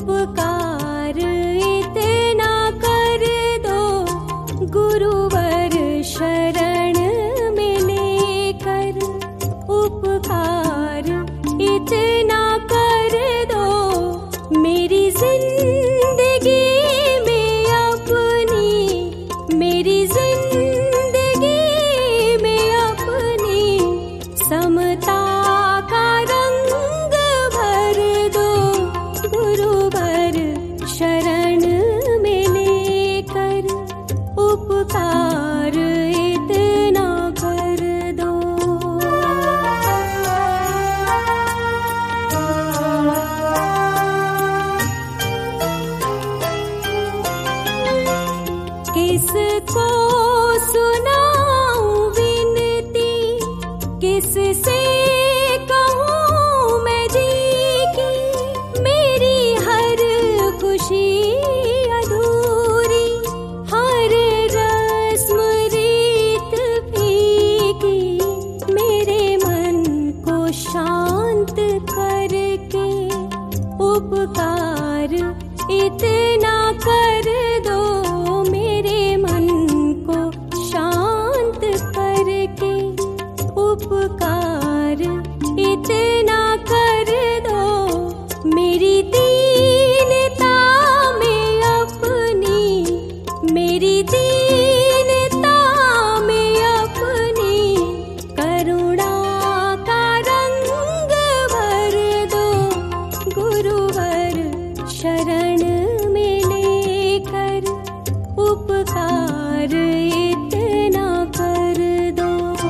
उपकार इतना कर दो, गुरुवर शरण में लेकर। उपकार इतना कर दो, मेरी जिंदगी में अपनी, मेरी जिंदगी में अपनी समता का रंग भर दो, गुरुवर शरण में लेकर। उपकार इतना कर दो। किसको सुनाऊं विनती, किससे कहूँ मैं जी की, मेरी हर खुशी अधूरी, हर रस्म रीत फीकी, मेरे मन को शांत करके। उपकार इतना कर दो, मेरे मन को शांत करके। उपकार इतना कर दो, मेरी दीनता में अपनी, मेरी दीनता में अपनी करुणा का रंग भर दो, गुरुवर शरण में लेकर। उपकार इतना कर दो।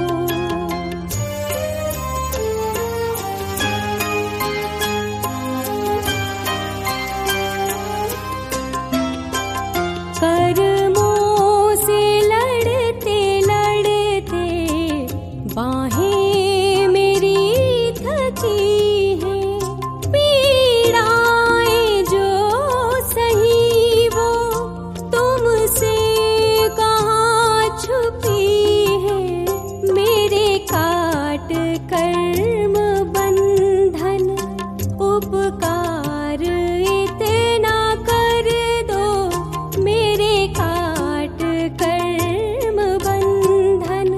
कर्मों से लड़ते लड़ते बाहें मेरी थकी हैं, पीड़ाएं जो सही वो तुमसे कहाँ छुपी है। मेरे काट कर्म बंधन, उपकार इतना कर दो, मेरे काट कर्म बंधन।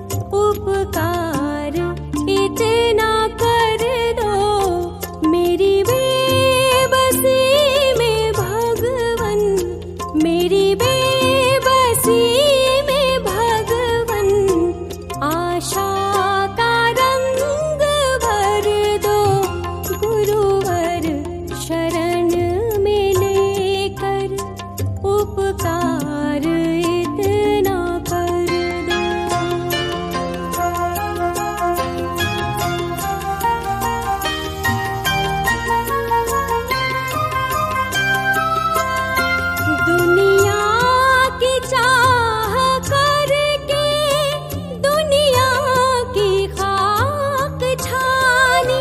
उपकार इतना कर दो, मेरी बेबसी में भगवन, मेरी बेबसी में भगवन आशा का रंग भर दो, गुरुवर शरण में लेकर। उपकार इतना कर दो। दुनिया की चाह करके, दुनिया की खाक छानी,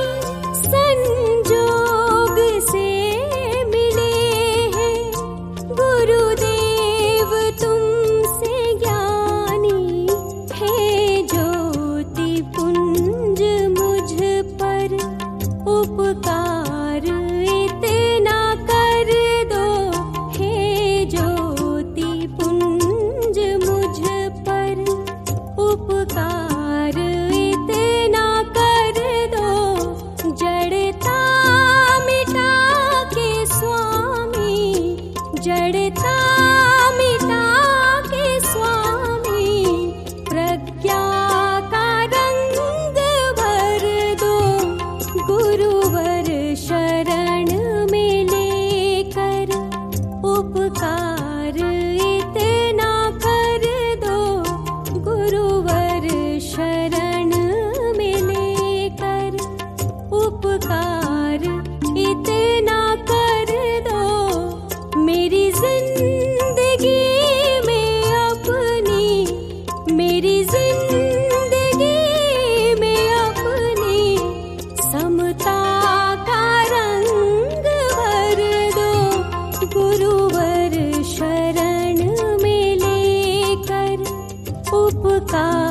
संजोग से मिले हैं गुरुदेव तुमसे ज्ञानी। हे ज्योति पुंज मुझ पर, उपकार इतना कर दो, हे ज्योति पुंज मुझ पर। उपकार इतना कर दो, जड़ता मिटा के स्वामी, जड़ता मिटा के स्वामी, प्रज्ञा का रंग भर दो, गुरुवर शरण में लेकर। उपकार इतना कर दो, गुरुवर शरण में लेकर। उपकार इतना कर दो, मेरी जिंदगी में अपनी, मेरी जिंदगी में अपनी समता का रंग भर दो, गुरुवर शरण में लेकर। उपकार